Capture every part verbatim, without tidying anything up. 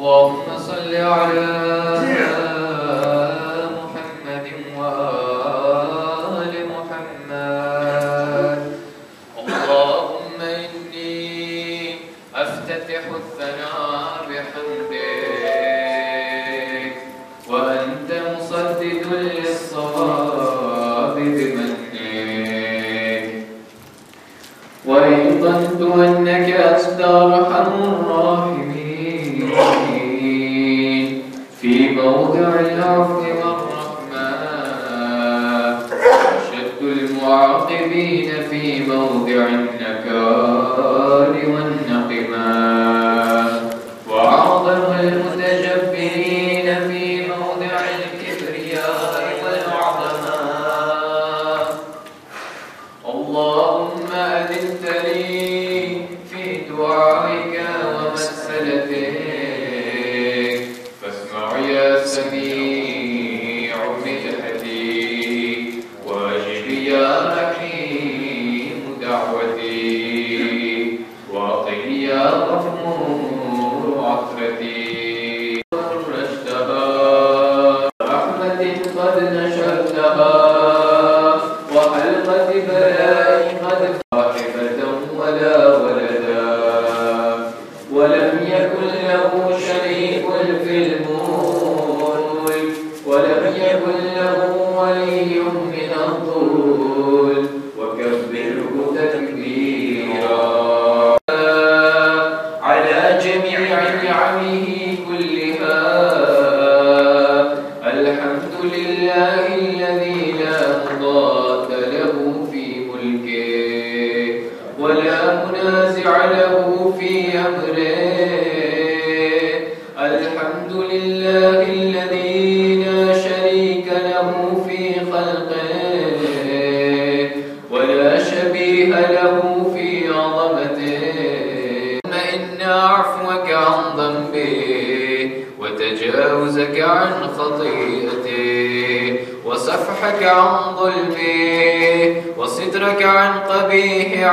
اللهم صل على محمد وآل محمد. اللهم إني أفتتح الثناء بحمدك، وأنت مسدد للصواب بمنك، وإن ظننت أنك أنت أرحم الراحمين في موضع العفو والرحمة، أشد المعاقبين في موضع النكال والنقمة، وأعظم المتجبرين في موضع الكبرياء والعظمة. اللهم أذنت لي في دعائك ومسألتك، فاسمع يا سميع مدحتي، واجب يا رحيم دعوتي، واقل يا غفور عثرتي. فرجتها رحمة قد نشرتها، وحلقة بلاء قد صاحبة ولا ولدا، ولم يكن له شريك في الملك، ولم يكن له ولي من الظلم، وكبره تكبيرا على جميع نعمه كلها. الحمد لله الذي لا مضاد له في ملكه، ولا منازع له في أمره. الحمد لله الذي لا شريك له في خلقه، ولا شبيه له في عظمته. ثم إن عفوك عن ذنبي، وتجاوزك عن خطيئتي، وصفحك عن ظلمي، وسترك عن قبيح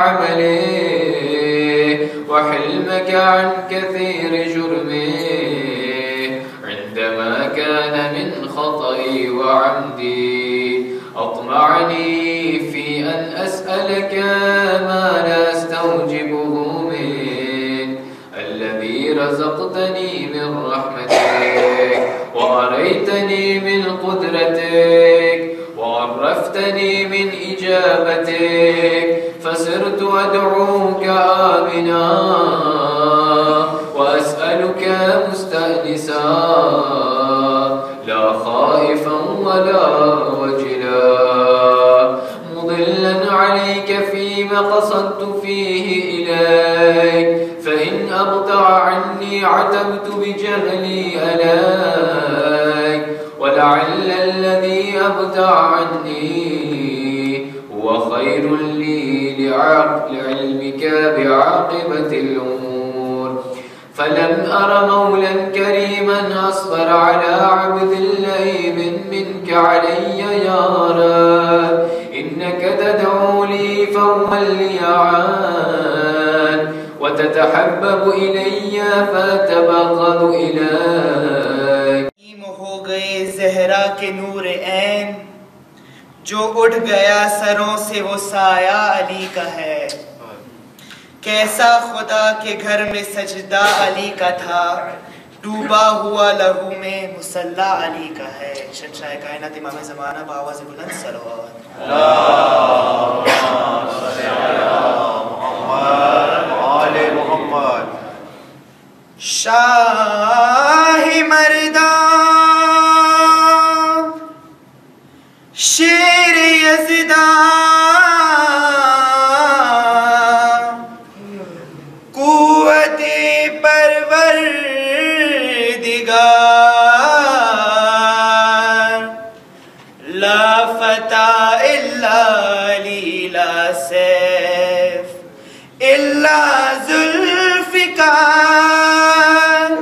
عملي، وحلمك عن كثير جرمي، عندما كان من خطئي وعمدي أطمعني في أن أسألك ما لا أستوجبه منك، الذي رزقتني من رحمتك، وأريتني من قدرتك، وعرفتني من إجابتك، فصرت أدعوك آمنا، وأسألك مستأنسا، لا خائفا ولا وجلا، مضلا عليك فيما قصدت فيه إليك، فإن أبطأ عني عتبت بجهلي عليك، ولعل الذي أبطأ عني هو خير لي لعلمك بعاقبة الأمور. فلم أر مولا كريما أصبر على عبد لئيم منك علي يا رب، إنك تدعو لي فهو الليعان، وتتحبب إلي فأتبغض إليك. हो गए ज़हरा के नूर ऐन, जो उठ गया सरों से वो साया अली का है। कैसा खुदा के घर में सजदा अली का था, डूबा हुआ लहू में मुसल्ला अली का है। शहंशाह कायनात इमाम ज़माना बावाज़ बुलंद सलवात। शाही मर्दा शेर यज़दा, कुव्वते परवरदिगार, ला फता इल्ला अली, ला सैफ इल्ला ज़ुल्फ़िकार।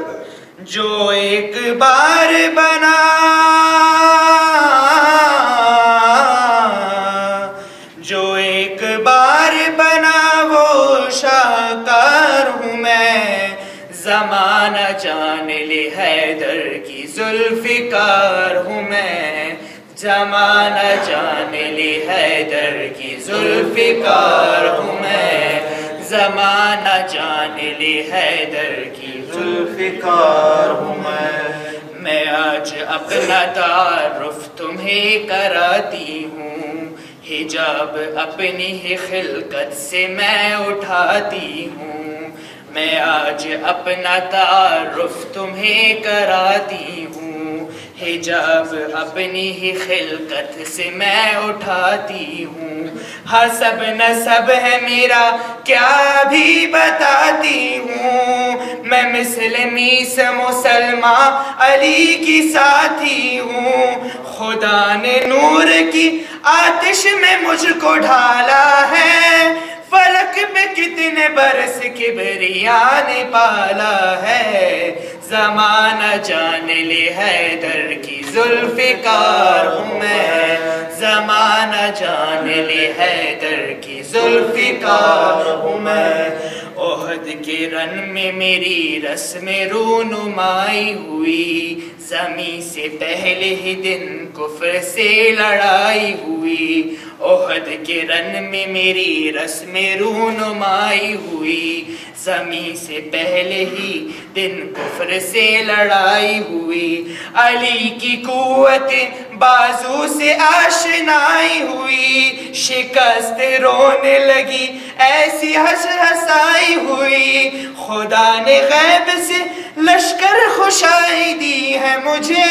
زمانہ جان لے حیدر کی ذوالفقار ہوں میں، زمانہ جان لے حیدر کی ذوالفقار ہوں میں، زمانہ جان لے حیدر کی ذوالفقار ہوں میں۔ میں آج اپنا تعارف تمہیں کراتی ہوں، حجاب اپنی ہی خلقت سے میں اٹھاتی ہوں، میں آج اپنا تعارف تمہیں کراتی ہوں، حجاب اپنی ہی خلقت سے میں اٹھاتی ہوں، حسب نسب ہے میرا کیا بھی بتاتی ہوں، میں مسلمی سے مسلمہ علی کی ساتھی ہوں، خدا نے نور کی آتش میں مجھ کو ڈھالا ہے، فلک میں کتنے برس کبریاء نے پالا ہے، زمانہ جان لے حیدر کی ذوالفقار ہوں میں، زمانہ جان لے حیدر کی ذوالفقار ہوں میں۔ احد کے رن میں میری رسم رونمائی ہوئی، زمیں سے پہلے ہی دن کفر سے لڑائی ہوئی، احد کے رن میں میری رسم رونمائی ہوئی، زمیں سے پہلے ہی دن کفر سے لڑائی ہوئی، علی کی قوت بازو سے آشنائی ہوئی، شکست رونے لگی ایسی ہنس ہنسائی ہوئی، خدا نے غیب سے لشکر خوشائی دی ہے مجھے،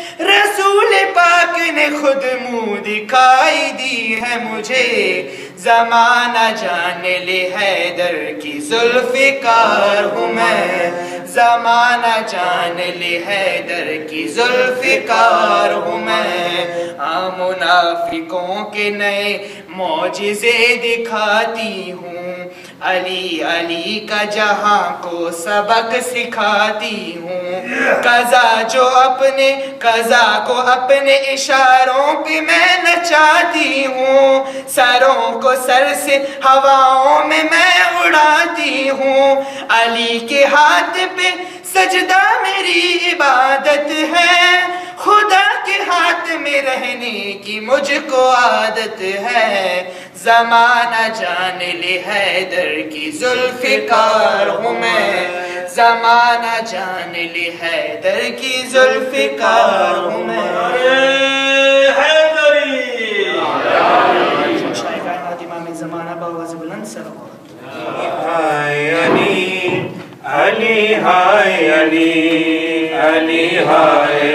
رسول پاک نے خود منہ دکھائی دی ہے مجھے، زمانہ جان لے حیدر کی ذوالفقار ہوں میں، زمانہ جان لے حیدر کی ذوالفقار ہوں میں۔ ہاں منافقوں کے نئے معجزے دکھاتی ہوں، علی علی کا جہاں کو سبق سکھاتی ہوں، قضا جو اپنے قضا کو اپنے اشاروں پہ میں نچاتی ہوں، سروں کو سر سے ہواؤں میں میں اڑاتی ہوں، علی کے ہاتھ پہ سجدہ میری عبادت ہے، خدا کے ہاتھ میں رہنے کی مجھ کو عادت ہے، زمانہ جان لے حیدر کی ذوالفقار ہوں میں، زمانہ جان لے حیدر کی ذوالفقار ہوں میں۔ ہائے علی علی ہائے علی علی ہائے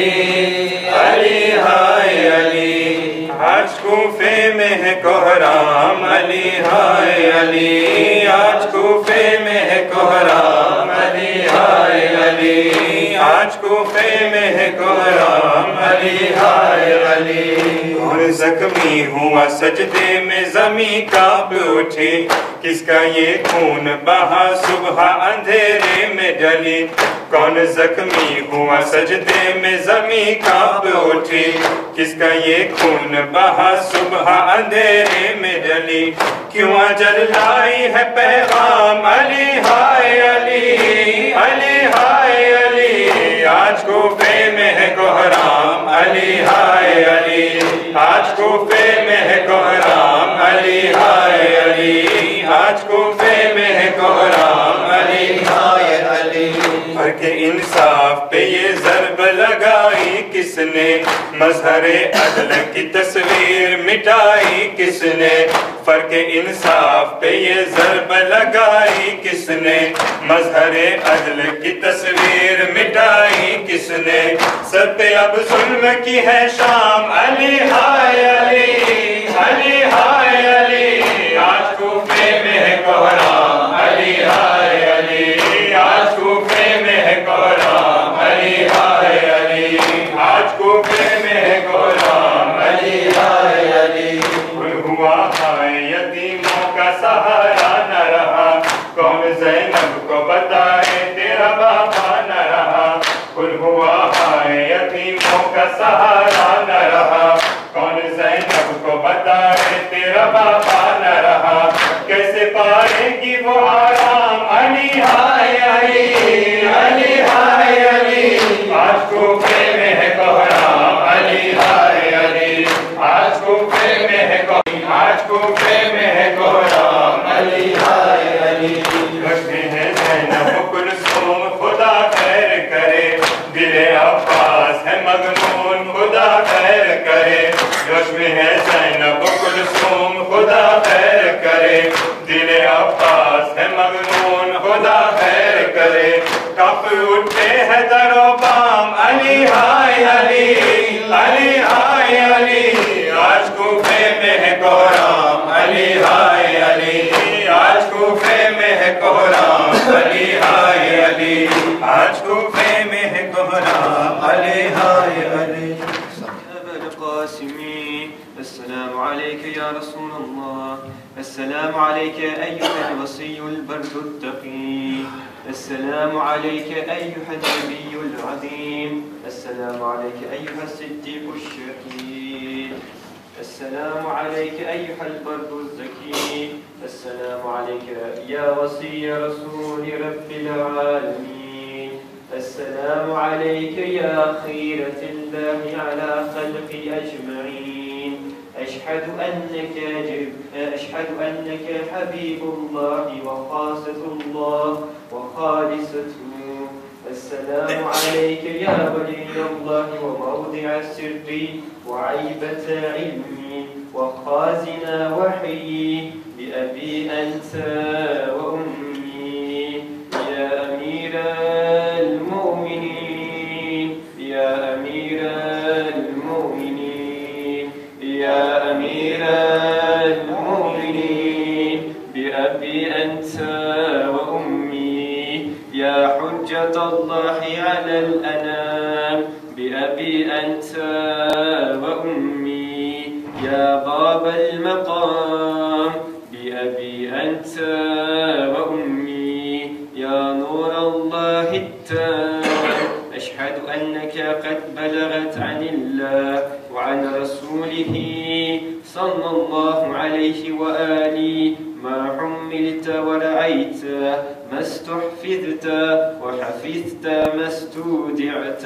علی علی ہائے علی، آج کوفے میں ہے کوہرام علی ہائے علی، آج کوفے میں ہے کوہرام علی ہائے علی، آج کوفے میں ہے کوہرام علی ہائے علی، اور زخمی ہوا سجدے میں زمیں کانپ اٹھی، کس کا یہ خون بہا صبح اندھیرے میں ڈلی، کون زخمی ہوا سجدے میں زمیں کانپ اٹھی، کس کا یہ خون بہا صبح اندھیرے میں ڈلی، کیوں اجل لائی ہے پیغام علی ہائے علی علی ہائے علی، آج کوفے میں ہے کوہرام علی ہائے علی، آج کوفے میں ہے کوہرام علی ہائے علی، آج کوفے میں ہے کوہرام علی ہائے علی، فرق انصاف پہ یہ ضرب لگائی کس نے، مظہر عدل کی تصویر مٹائی کس نے، فرق انصاف پہ یہ ضرب لگائی کس نے، مظہر عدل کی تصویر مٹائی کس نے، سر پہ اب ظلم کی ہے شام علی ہائے علی علی ہائے علی، آج کوفے میں ہے کوہرام علی ہائے علی، آج کوفے میں ہے کوہرام علی ہائے علی، آج کوفے میں ہے کوہرام علی ہائے علی، کل ہوا ہائے یتیموں کا سہارا نہ رہا، کون زینب کو بتائے تیرا بابا نہ رہا، کل ہوا ہائے یتیموں کا سہارا نہ رہا، کون زینب کو بتائے تیرا بابا نہ رہا، کیسے پائے گی وہ آرام علی ہائے علی करे कप उठते हैं दरो बाम अली हाय अली अली हाय अली आज कूफे में है कोहराम अली हाय अली आज कूफे में है कोहराम अली हाय अली आज कूफे में है कोहराम अली हाय अली السلام عليك يا رسول الله السلام عليك أيها الوصي البر التقي السلام عليك أيها النبي العظيم السلام عليك أيها الصديق الشهيد السلام عليك أيها البر الزكي السلام عليك يا وصي رسول رب العالمين السلام عليك يا خيرة الله على خلق أجمعين أشهد أنك جب أشهد أنك حبيب الله وخاصة الله وخالصته السلام عليك يا ولي الله وموضع السر وعيبة علمي وخازن وحيي بأبي أنت وأمي يا أمير المؤمنين يا أمير المؤمنين يا أمير المؤمنين بأبي أنت وأمي يا حجة الله على الأنام بأبي أنت وأمي يا باب المقام بأبي أنت وأمي يا نور الله التام أشهد أنك قد بلغت عن الله وعن رسوله صلى الله عليه وآله ما حملت ورعيت ما استحفظت وحفظت ما استودعت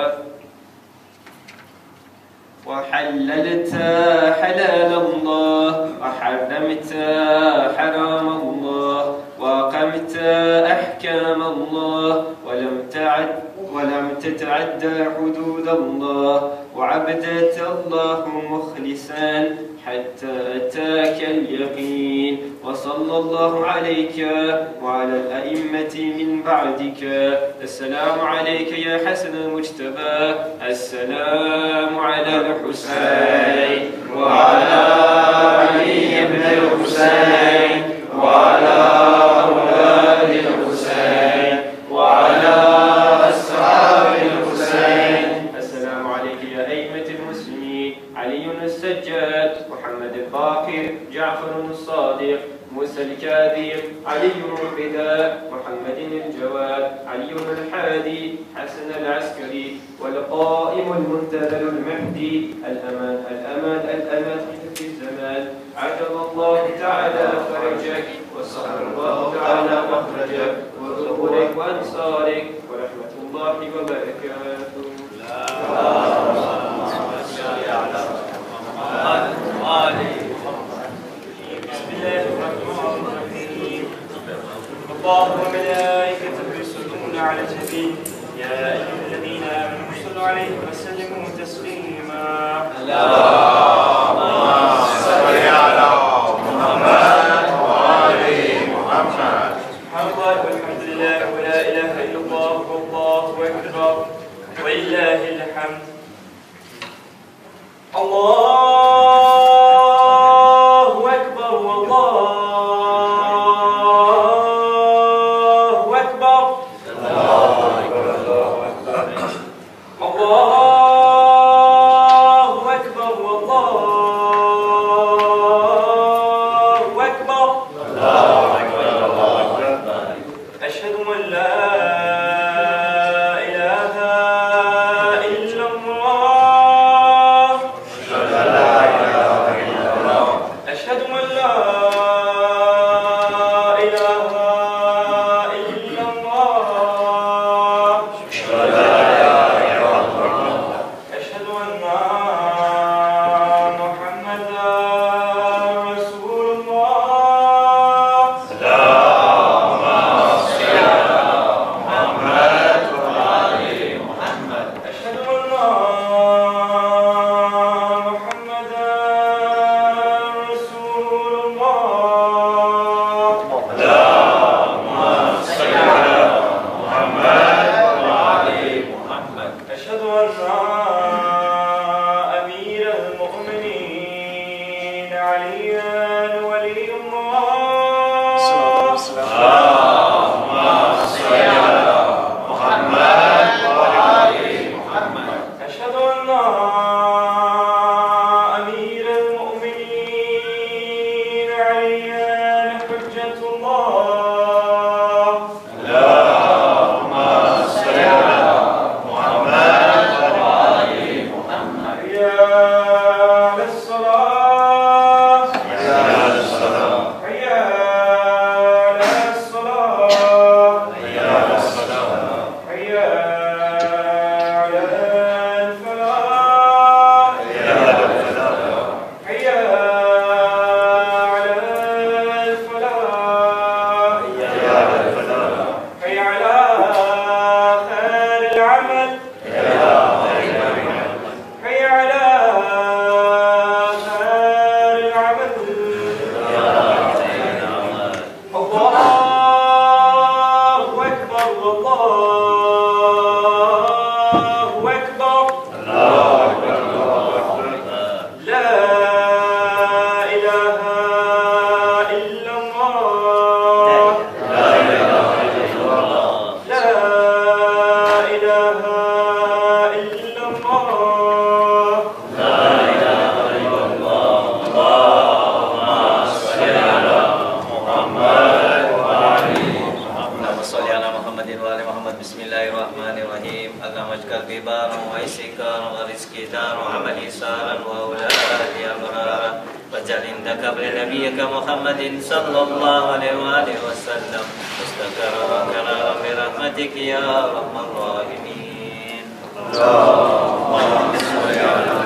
وحللت حلال الله وحرمت حرام الله وأقمت أحكام الله ولم تعد ولم تتعدى حدود الله وعبدت الله مخلصا حتى أتاك اليقين وصلى الله عليك وعلى الأئمة من بعدك السلام عليك يا حسن المجتبى السلام على الحسين وعلى علي بن الحسين وعلى أولاد الحسين وعلى أصحاب الحسين السلام عليك يا أئمة المسلمين علي السجاد محمد الباقر جعفر الصادق موسى الكاذب علي الفداء محمد الجواد علي الحادي حسن العسكري والقائم المنتظر المهدي الأمان الأمان الأمان في الزمان عجل الله تعالى فرجك وسهل الله تعالى مخرجك وظهورك وأنصارك ورحمة الله وبركاته بسم الله الرحمن الرحيم الله وملائكته يصلون على النبي يا أيها الذين آمنوا صلوا عليه وسلموا تسليما اللهم صل على محمد وآل محمد سبحان الله والحمد لله ولا إله إلا الله والله أكبر ولله الحمد الله أكبر والله أكبر الله أكبر الله أكبر الله محمد صلى الله عليه وآله وسلم مستقرا وقرارا برحمتك يا أرحم الراحمين. اللهم صل على